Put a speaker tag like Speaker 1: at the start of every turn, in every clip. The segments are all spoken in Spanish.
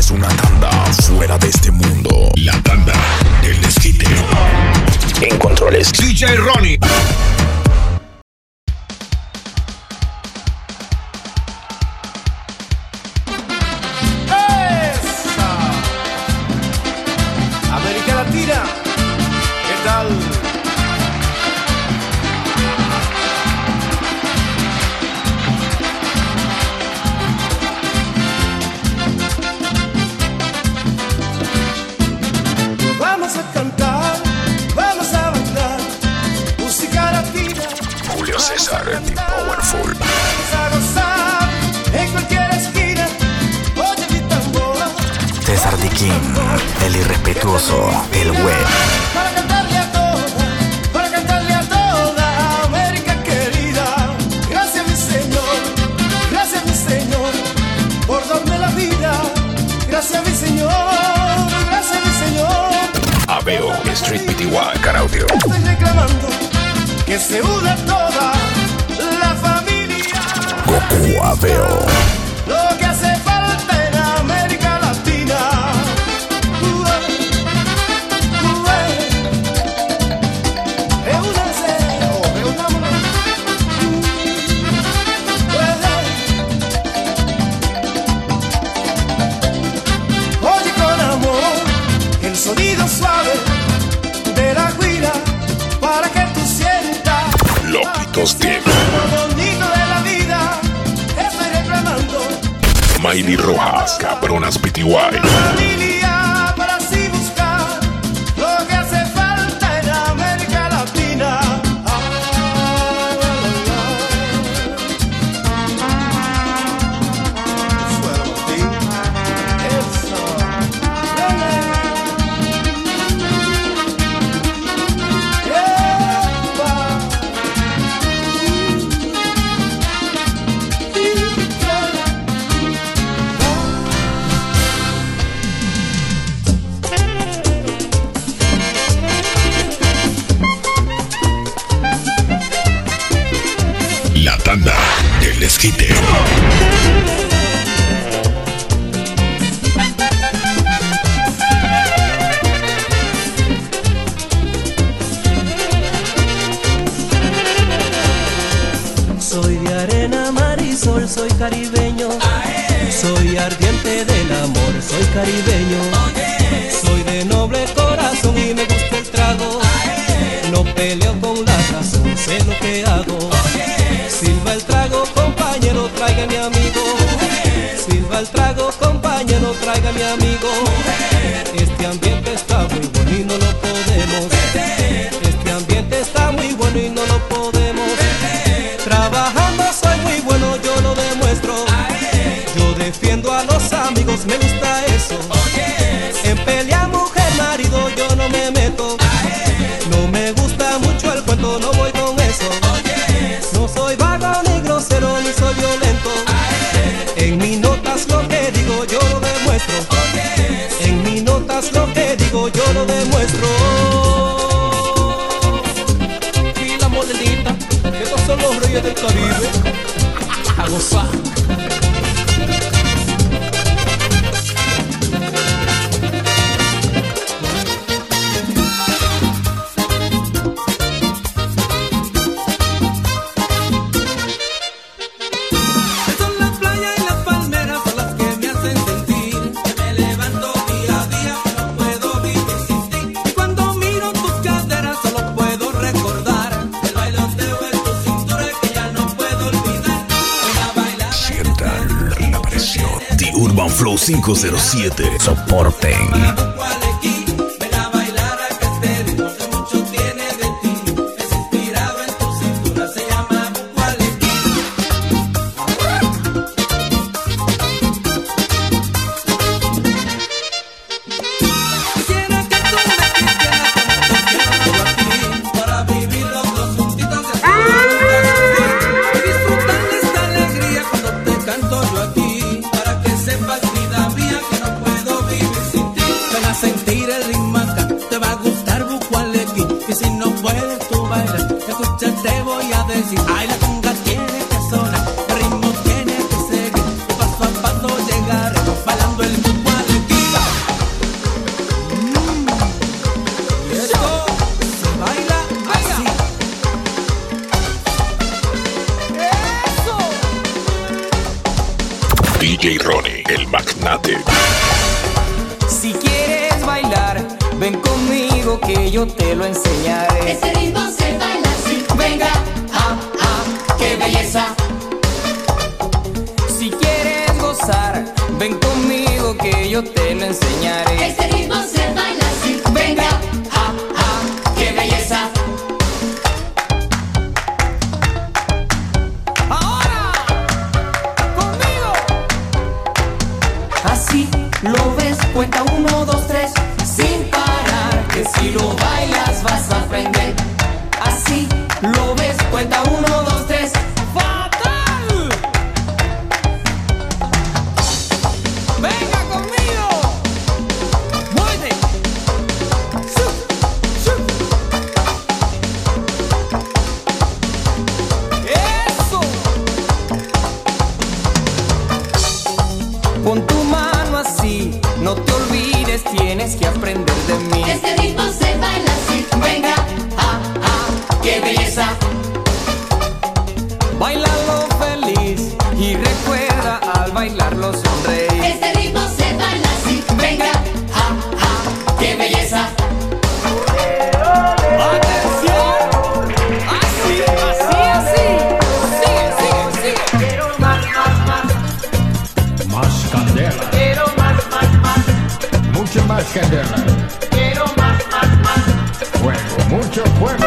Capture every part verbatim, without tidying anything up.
Speaker 1: es una tanda fuera de este mundo. La tanda del desquite. En controles, D J Ronnie.
Speaker 2: América Latina, ¿qué tal? Vamos a cantar, vamos a bailar, música latina.
Speaker 1: Julio César, The Powerful.
Speaker 2: Vamos a gozar en cualquier esquina. Oye mi tambora.
Speaker 3: César D. King, el irrespetuoso, el web.
Speaker 2: Para cantarle a toda, para cantarle a toda América querida. Gracias mi Señor, gracias mi Señor, por darme la vida. Gracias mi Señor, gracias mi Señor.
Speaker 1: Aveo, Street P T Y, Caraudio.
Speaker 2: Estoy reclamando que se una toda la familia.
Speaker 1: Goku Aveo.
Speaker 2: Lo que hace falta en América Latina. Reúnanse o reunámonos. Oye con amor el sonido suave de la guira para que tú sientas
Speaker 1: Loquitos de
Speaker 2: lo bonito de la vida. Estoy reclamando
Speaker 1: Miley Rojas, Cabronas P T Y.
Speaker 2: familia para así buscar lo que hace falta en América Latina. Ah, Suena, Martín. Eso.
Speaker 1: La tanda del desquite.
Speaker 4: Soy de arena, mar y sol, soy caribeño. Soy ardiente del amor, soy caribeño. Soy de noble corazón y me gusta el trago. No peleo con la razón, sé lo que hago. Silba el trago, compañero, traiga mi amigo. Silba el trago, compañero, traiga mi amigo. Este ambiente está muy bueno y no lo podemos. Este ambiente está muy bueno y no lo podemos. Trabajando soy muy bueno, yo lo demuestro. Yo defiendo a los amigos, me gusta eso. En pelea mujer, marido, yo no me meto. No me gusta mucho el cuento, no voy con eso. No soy vago ni grosero ni soy violento. En mis notas lo que digo yo lo demuestro. En mis notas lo que digo yo lo demuestro. Y la modelita, que estos son los reyes del Caribe. A gozar.
Speaker 5: Son las playas y las palmeras son las que me hacen sentir que me levanto día a día, que no puedo vivir sin ti. Y cuando miro tus caderas solo puedo recordar el bailoteo en tu cintura que ya no puedo olvidar. Ven a bailar.
Speaker 1: Sientan la presión. The Urban Flow cinco cero siete.
Speaker 3: Soporten.
Speaker 5: Ven a bailar a que este ritmo que mucho tiene de ti. Es inspirado en tu cintura, se llama Bucualequí. Quisiera que tú me quisieras como te quiero yo a ti, para vivir los dos juntitos de y disfrutar de esta alegría cuando te canto yo aquí, para que sepas vida mía que no puedo vivir sin ti. Ven a sentir
Speaker 1: D J Ronnie, el magnate.
Speaker 6: Si quieres bailar, ven conmigo que yo te lo enseñaré.
Speaker 7: Este ritmo se baila así.
Speaker 6: Venga, ah, ah, qué belleza. Si quieres gozar, ven conmigo que yo te lo enseñaré.
Speaker 7: Este ritmo se baila así.
Speaker 6: Venga, ah, ah, qué belleza. Ahora, conmigo. Así lo ves, cuenta uno, dos, tres, sin parar, que si lo bailas vas a aprender. Así lo ves, cuenta uno, dos, tres, ¡fatal! Venga conmigo, muévete. Sub, sub. Eso. Pon tu mano así, no te olvides, tienes que aprender de mí.
Speaker 7: Este ritmo se baila así.
Speaker 6: Venga, ah, ah, qué belleza. Báilalo feliz y recuerda al bailarlo sonreír.
Speaker 7: Este ritmo se baila así.
Speaker 6: Venga, ah, ah, qué belleza. Atención, así, así, así. Sigue, sigue, sigue. Quiero más, más, más.
Speaker 8: Más candela,
Speaker 6: Quiero más, más, más.
Speaker 8: mucho más candela.
Speaker 6: Quiero más, más, más.
Speaker 8: Fuego, mucho fuego.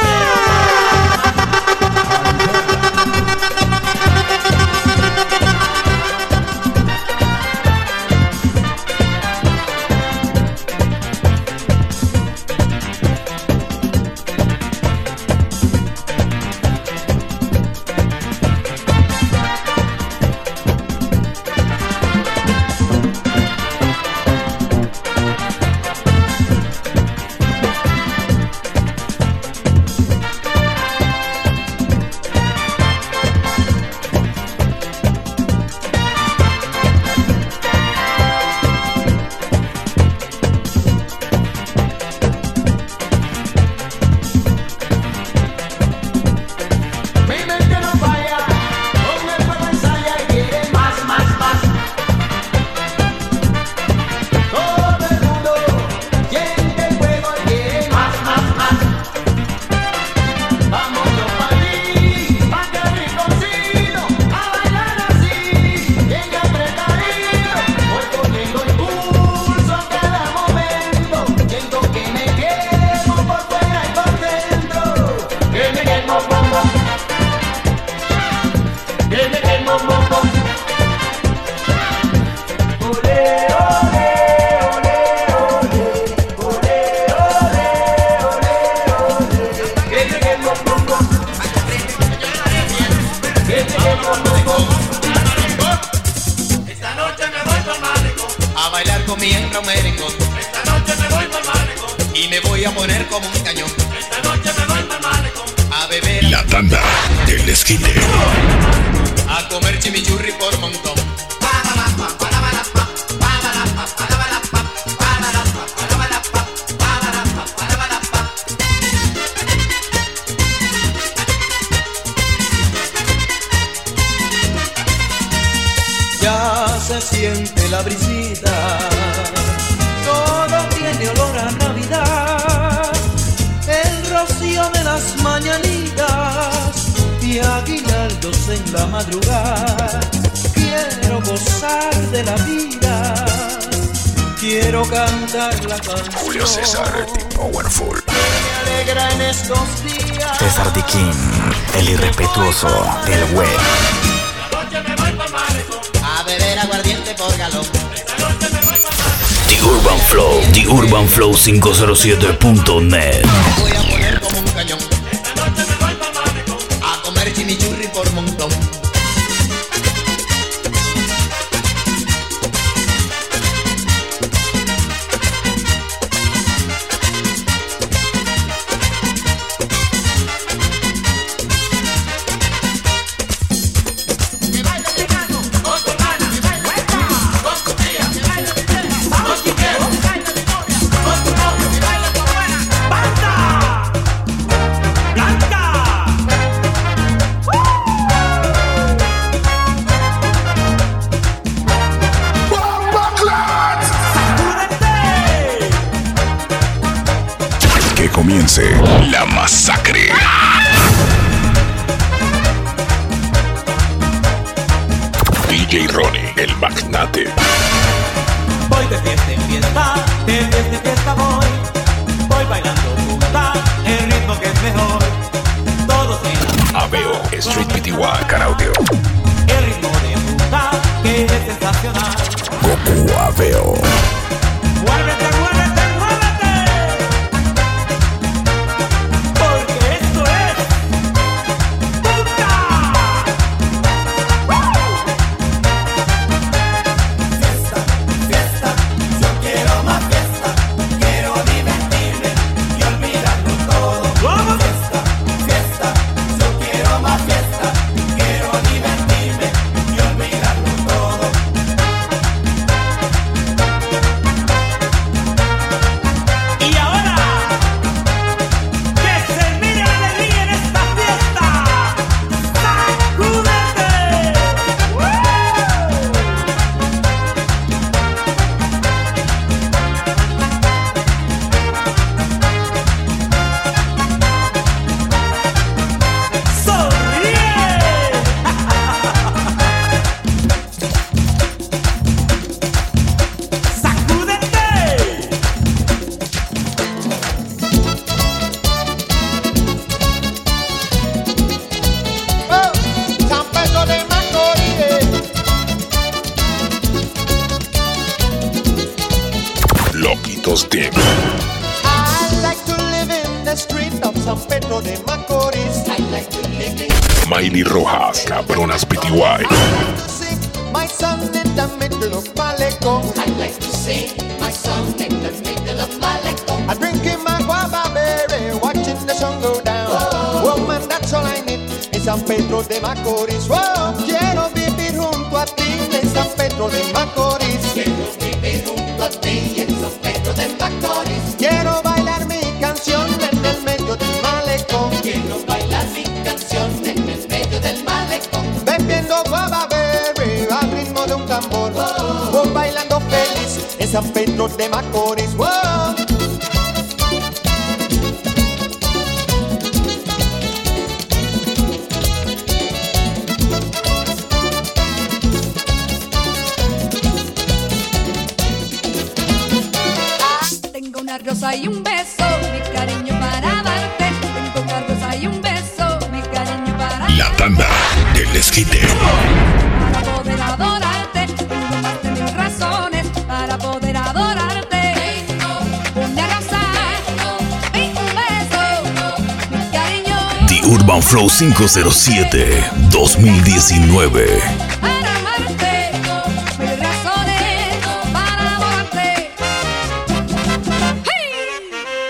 Speaker 9: Esta noche me voy pa'l malecón a bailar con mi hembra un merengón. Esta noche me voy pa'l malecón y me voy a poner como un cañón. Esta noche me voy pa'l malecón a beber.
Speaker 1: La tanda del desquite.
Speaker 9: A comer chimichurri por montón.
Speaker 4: Ya se siente la brisita, todo tiene olor a Navidad, el rocío de las mañanitas y aguinaldos en la madrugada. Quiero gozar de la vida, quiero cantar la canción.
Speaker 1: Julio César, The Powerful.
Speaker 4: Me alegra en estos días.
Speaker 3: César D. King, el irrespetuoso del web.
Speaker 9: A beber aguardiente por galón.
Speaker 3: The Urban Flow, The Urban Flow cinco cero siete punto net.
Speaker 9: Me voy a poner como un cañón. A comer chimichurri por montón.
Speaker 1: comience la masacre. D J Ronnie, el magnate.
Speaker 5: Voy de fiesta en fiesta, de fiesta en fiesta voy. Voy bailando junta, el ritmo que es mejor. Todos en
Speaker 1: Aveo, Street P T Y, Caraudio.
Speaker 5: el ritmo de punta que es sensacional.
Speaker 1: Goku Aveo.
Speaker 5: Muévete, muévete, muévete. Porque esto es punta. Fiesta, fiesta, yo quiero más fiesta. Quiero divertirme y olvidarlo todo. Fiesta, fiesta, yo quiero más fiesta. Quiero divertirme y olvidarlo todo. Y ahora, que se mire la alegría en esta fiesta. ¡Sacúdete! ¡Sonríe! ¡Sacúdete!
Speaker 2: Oh, San Pedro de Macorís.
Speaker 1: Loquitos Team.
Speaker 2: I like to live in the street of San Pedro de Macorís. I like to live in
Speaker 1: Miley Rojas, Cabronas P T Y.
Speaker 2: I like to sing my song in the middle of Malecón.
Speaker 7: I like to sing my song in the middle of Malecón.
Speaker 2: I'm drinking my guava berry, watching the sun go down. Oh man, that's all I need in San Pedro de Macorís. Oh, quiero vivir junto a ti en San Pedro de Macorís.
Speaker 7: Quiero vivir junto a ti en San Pedro de Macorís.
Speaker 2: Quiero bailar mi canción en el medio del malecón.
Speaker 7: Quiero bailar mi canción en el medio del Malecón.
Speaker 2: Bebiendo guava berry al ritmo de un tambor. Oh, bailando feliz en San Pedro de Macorís. Oh.
Speaker 10: Tengo una rosa y un beso, mi cariño para darte. Tengo una rosa y un beso, mi cariño para
Speaker 1: La tanda del desquite.
Speaker 10: para poder adorarte. Tengo más de mil razones para poder adorarte. Tengo una rosa y un beso, mi cariño
Speaker 3: The Urban Flow quinientos siete dos mil diecinueve.
Speaker 10: para amarte. Mil razones para adorarte. ¡Hey!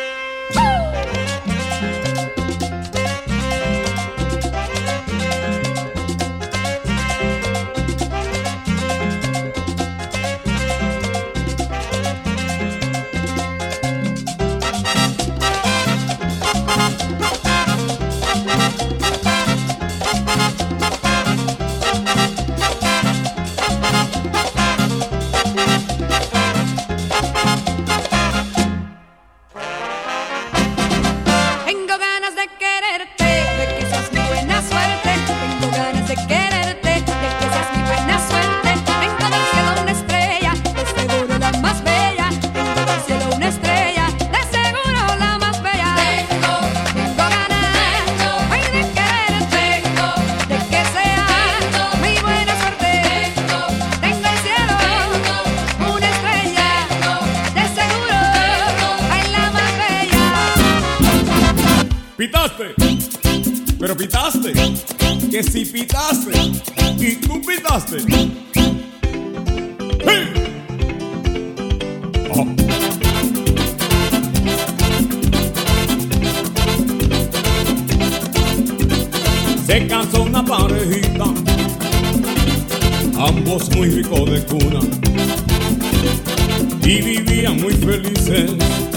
Speaker 10: Tengo ganas de quererte, de que seas mi buena suerte. Tengo ganas de quererte, de que seas mi buena suerte. Tengo del cielo una estrella, de seguro la más bella. Tengo del cielo una estrella, de seguro la más bella. Tengo, tengo ganas hoy de quererte, de que seas mi buena suerte. Tengo el cielo una estrella, de seguro hay la más bella.
Speaker 5: Pitaste, pero pitaste, que si pitaste, y tú pitaste. ¡Hey! Oh. Se casó una parejita, ambos muy ricos de cuna, y vivían muy felices,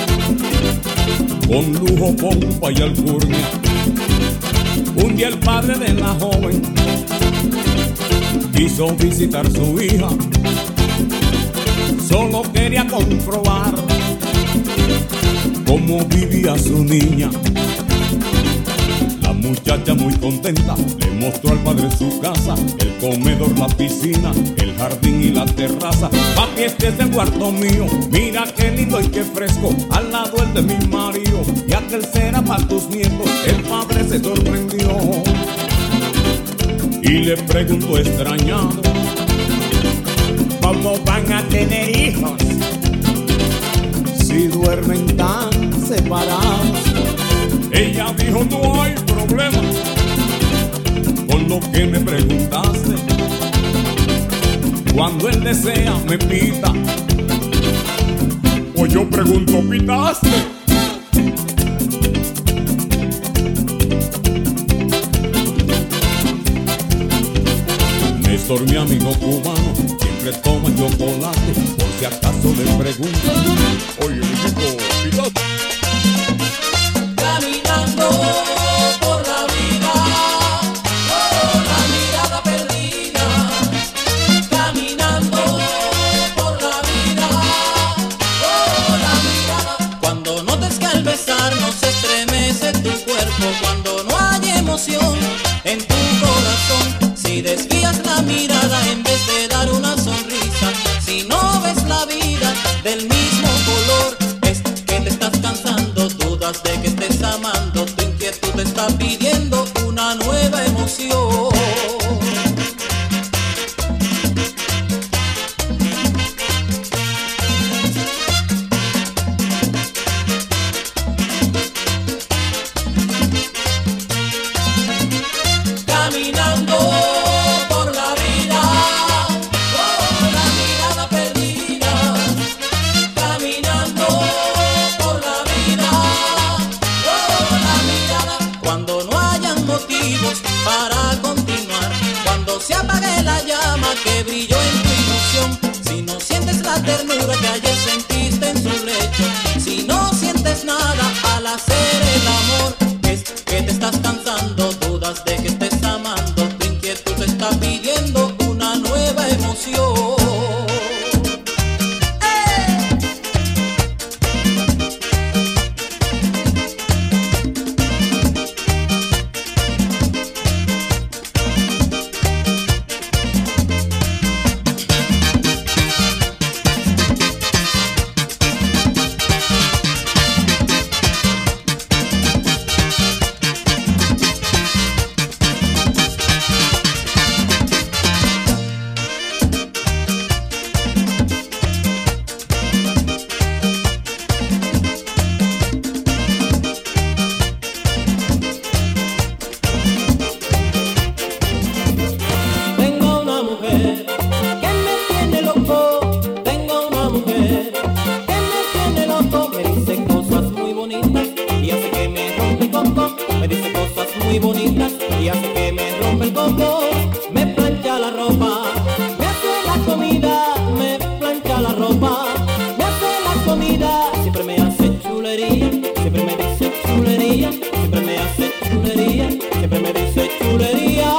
Speaker 5: con lujo, pompa y alcurnia. Un día el padre de la joven quiso visitar su hija, solo quería comprobar cómo
Speaker 11: cómo vivía su niña. La muchacha muy contenta le mostró al padre su casa, el comedor, la piscina, el jardín y la terraza. Papi, este es el cuarto mío, mira qué lindo y qué fresco, al lado el de mi marido, y aquel será para tus nietos. El padre se sorprendió y le preguntó extrañado: ¿cómo van a tener hijos si duermen tan separados? Ella dijo: no hay problema con lo que me preguntaste. Cuando él desea me pita, o yo pregunto, ¿pitaste? Néstor, mi amigo cubano, siempre toma chocolate, por si acaso le pregunto: oye, chico, ¿pitaste?
Speaker 5: Caminando por la vida, con la mirada perdida. Caminando por la vida, con la mirada. Cuando notes que al besarnos se estremece tu cuerpo, cuando no hay emoción en tu corazón, si desvías la mirada en vez de dar una sonrisa, si no ves la vida del mismo color, es que te estás cansando, dudas de que estés amando, tu inquietud te está pidiendo una nueva emoción. Caminando por la vida, con la mirada perdida. Caminando por la vida, con la mirada. Cuando no hayan motivos para continuar, cuando se apague la llama que brilló en tu ilusión, si no sientes la ternura que ayer sentiste en su lecho, si no sientes nada al hacer el amor, es que te estás cansando, dudas de que estés amando, tu inquietud te está pidiendo una nueva emoción. Tengo una mujer que me tiene loco, tengo una mujer que me tiene loco, me dice cosas muy bonitas y hace que me rompe el coco, me dice cosas muy bonitas y hace que me rompe el coco, me plancha la ropa, me hace la comida, me plancha la ropa, me hace la comida, siempre me hace chulería, siempre me dice chulería, siempre me hace chulería, siempre me dice chulería.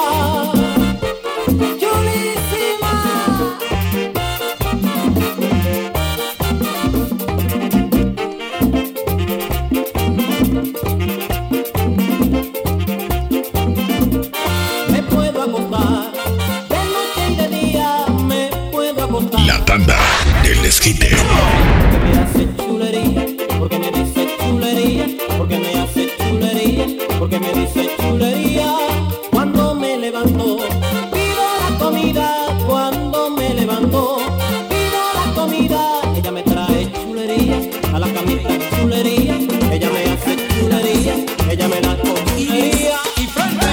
Speaker 5: Me puedo acostar de noche y de día, me puedo acostar.
Speaker 1: La tanda del desquite.
Speaker 5: Porque me hace chulería, porque me dice chulería, porque me hace chulería, porque me dice chulería. Cuando me levanto, pido la comida, cuando me levanto, pido la comida. Ella me trae chulería, a la camita chulería, ella me hace chulería, ella me da chulería. Y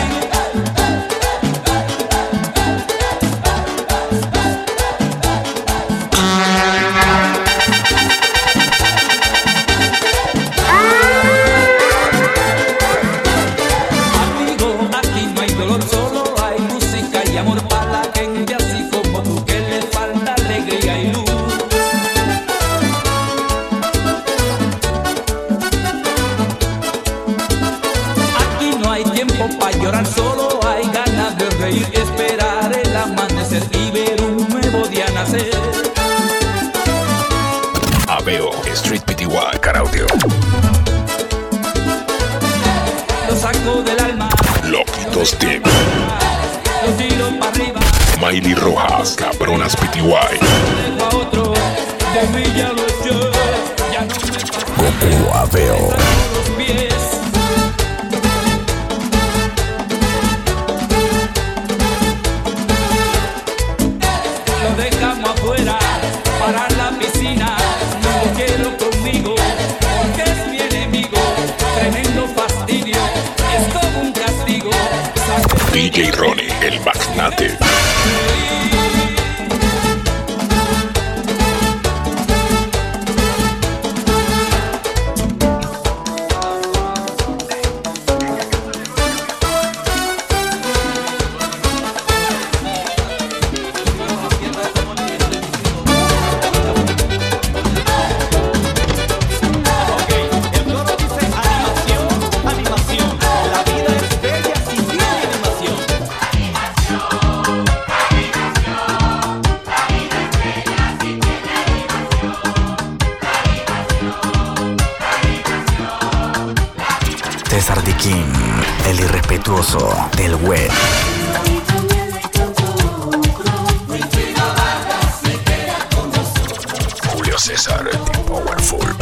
Speaker 12: llorar, solo hay ganas de reír, esperar el amanecer y ver un nuevo día nacer.
Speaker 1: Aveo Street P T Y Caraudio. Loquitos Team.
Speaker 12: Los tiro para arriba.
Speaker 1: Miley Rojas, Cabronas P T Y.
Speaker 12: Dejo a otro, de mí ya lo eché. Ya no me pasa.
Speaker 3: Goku Aveo.
Speaker 12: Los pies. Lo dejamos afuera para la piscina. No lo quiero conmigo porque es mi enemigo. Tremendo fastidio, es como un castigo.
Speaker 1: D J Ronnie, el magnate.
Speaker 3: César Diquín, el irrespetuoso del web.
Speaker 1: Julio César, The Powerful.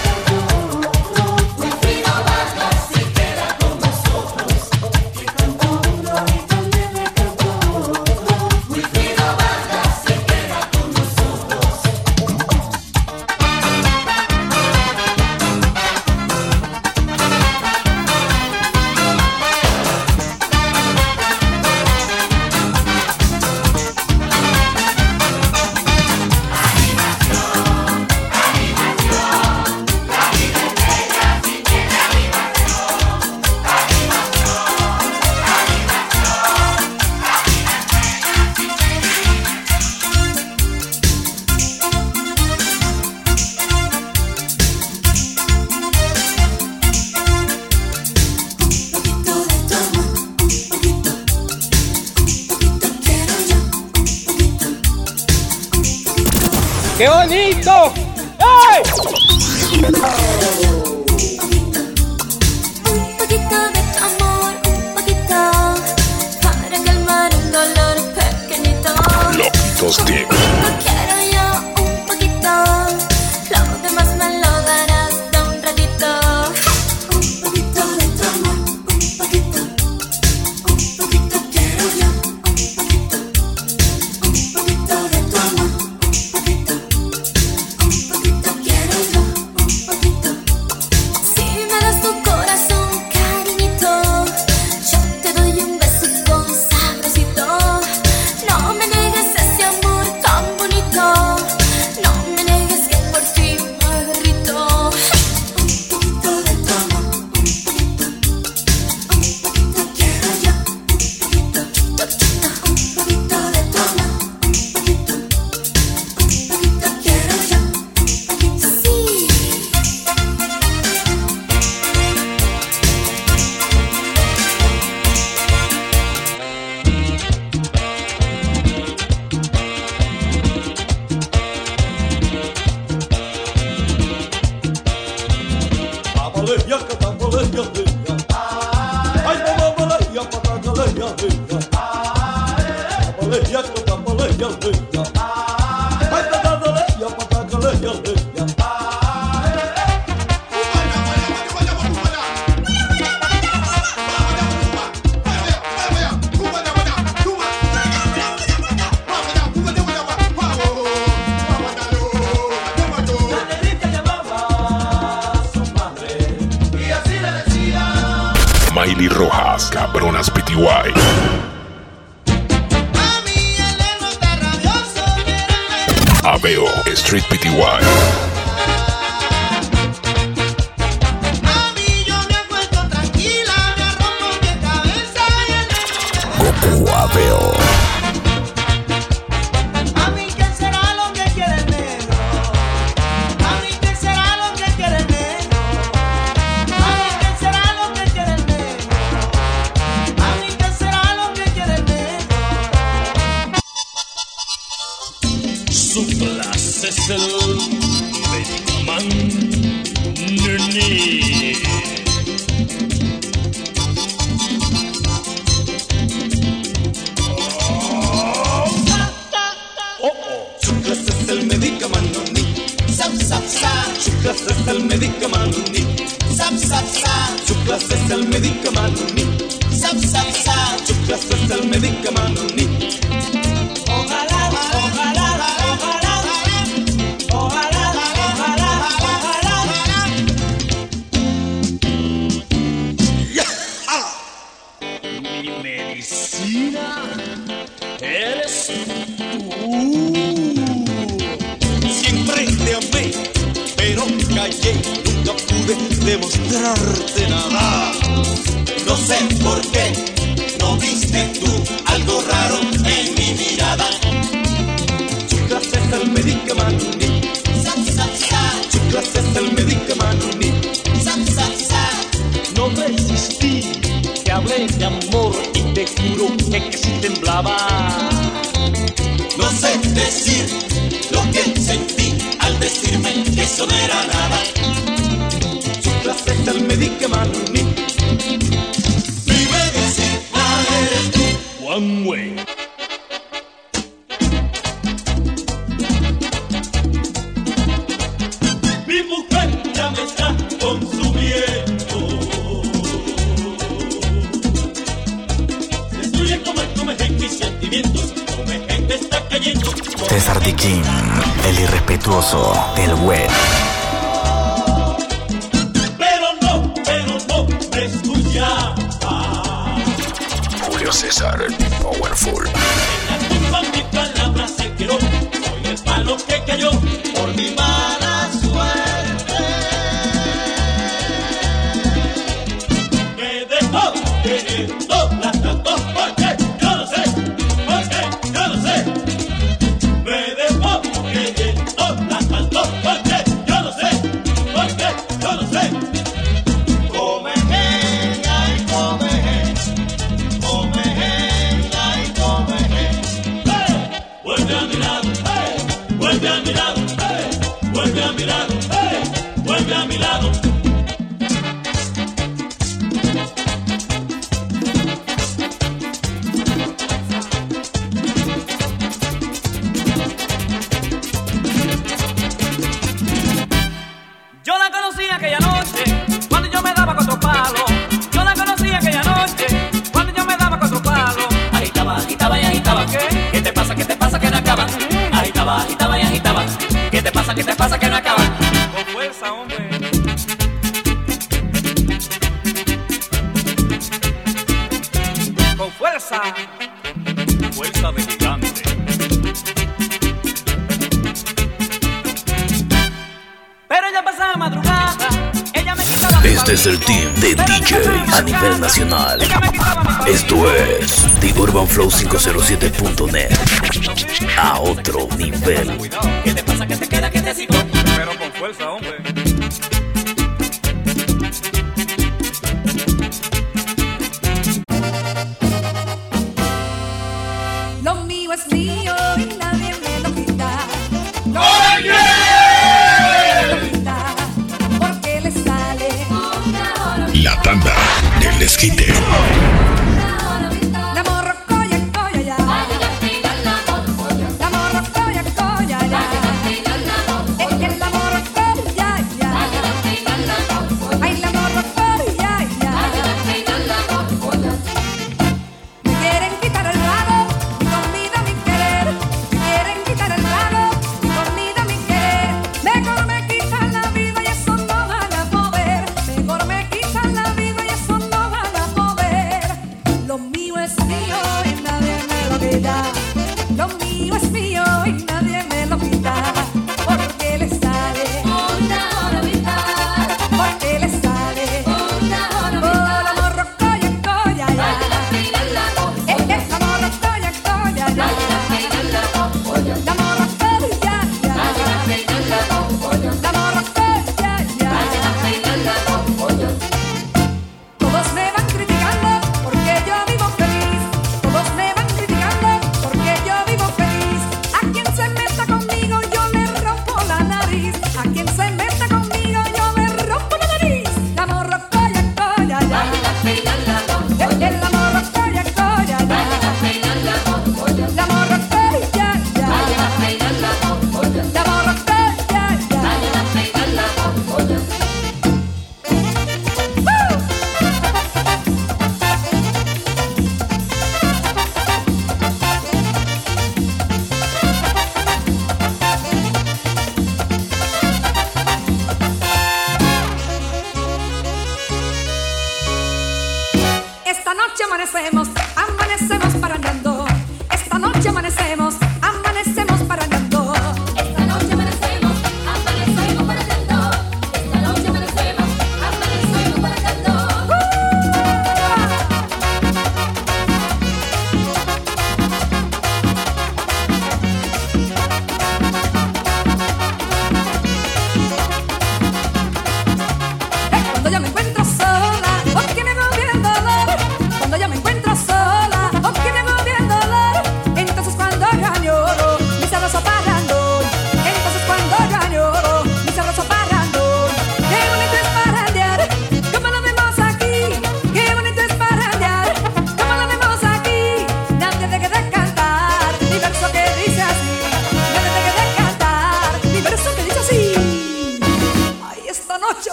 Speaker 13: ¡Qué bonito! ¡Ay!
Speaker 14: Un poquito de tu amor, un poquito, para calmar un dolor pequeñito.
Speaker 1: Loquitos Team.
Speaker 14: Un poquito quiero yo, un poquito, lo demás me lo darás de un ratito. Un poquito de tu amor, un poquito, un poquito quiero yo, un poquito, un poquito de tu amor.
Speaker 1: Miley Rojas, Cabronas P T Y. Aveo, Street P T Y. Goku Aveo.
Speaker 2: A mí qué será lo que quiere el negro. A mí qué será lo que quiere el negro. A mí qué será lo que quiere el negro. A mí qué será lo que quiere el negro.
Speaker 15: Su clase es el Medicaman Nene.
Speaker 5: es el medicamento ni.
Speaker 9: Sap, sap, sap.
Speaker 5: Su clase es el medicamento ni.
Speaker 9: Sap, sap, sap.
Speaker 5: Su clase es el medicamento ni.
Speaker 9: Sap, sap, sap.
Speaker 5: Su clase es el medicamento ni.
Speaker 6: Ojalá, ojalá, ojalá, ojalá, ojalá, ojalá.
Speaker 15: Mi medicina eres tú.
Speaker 5: Siempre te amé, pero callé, nunca pude demostrarte nada.
Speaker 9: No sé por qué no viste tú algo raro en mi mirada.
Speaker 5: Su clase es el medicamento ni.
Speaker 9: Sap, sap, sap.
Speaker 5: Su clase es el medicamento ni.
Speaker 9: Sap, sap, sap.
Speaker 15: No resistí, te hablé de amor y te juro que, que sí temblaba.
Speaker 9: No sé decir lo que sentí al decirme que eso no era nada.
Speaker 5: Su clase es el medicamento ni.
Speaker 9: Mi medicina eres tú.
Speaker 15: One way.
Speaker 5: Mi mujer ya me está consumiendo. Destruye como el comején mis sentimientos. Comején me está cayendo.
Speaker 3: César Diquín, el irrespetuoso del web.
Speaker 5: Pero no, pero no me escucha.
Speaker 1: Julio César, Powerful.
Speaker 5: En la tumba mi palabra se quedó. Soy el palo que cayó por mi mala suerte. Me dejó queriendo plantando porque yo no sé, porque yo no sé. Me dejó queriendo plantando porque yo no sé, porque yo no sé. Comején, ay comején, comején, ay comején. ¡Hey! Vuelve a mi lado, hey, vuelve a mi lado, hey, vuelve a mi lado, hey, vuelve a mi lado.
Speaker 12: Yo la conocí aquella noche cuando yo me daba cuatro palos. Yo la conocí aquella noche cuando yo me daba cuatro palos.
Speaker 6: Agitaba, agitaba y agitaba.
Speaker 12: ¿Qué?
Speaker 6: ¿Qué te pasa? ¿Qué te pasa? Que no acaba. Agitaba, agitaba y agitaba. ¿Qué te pasa? ¿Qué te pasa? Que no acaba.
Speaker 12: Con fuerza, hombre. Con fuerza.
Speaker 15: Fuerza de gigante.
Speaker 12: Pero ella pasaba madrugada. Ella me quitaba mi
Speaker 3: Este es el team de D Js a nivel nacional. Esto es The Urban Flow quinientos siete punto net. A otro nivel.
Speaker 6: ¿Qué te pasa? ¿Qué te queda? ¿Qué te sigo?
Speaker 12: Pero con fuerza, hombre.
Speaker 10: Lo mío es mío y nadie me lo quita. Lo
Speaker 2: ¡Oye!
Speaker 10: me lo quita porque le sale.
Speaker 1: La tanda del desquite.
Speaker 10: La morrocoya, coya ya. La morrocoya, coya ya. Es que la morrocoya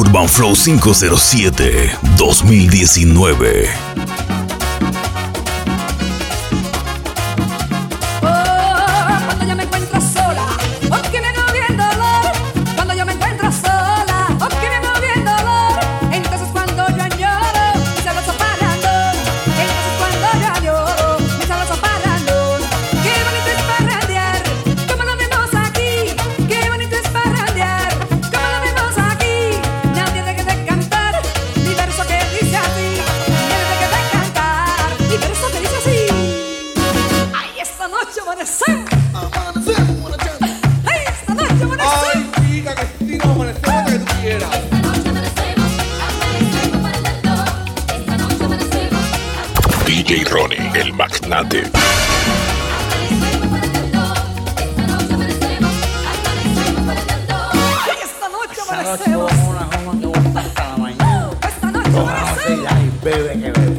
Speaker 3: Urban Flow cinco cero siete dos mil diecinueve.
Speaker 1: D J Ronnie, el magnate.
Speaker 10: Esta noche amanecemos. Esta noche amanecemos.
Speaker 16: Bebe que bebe.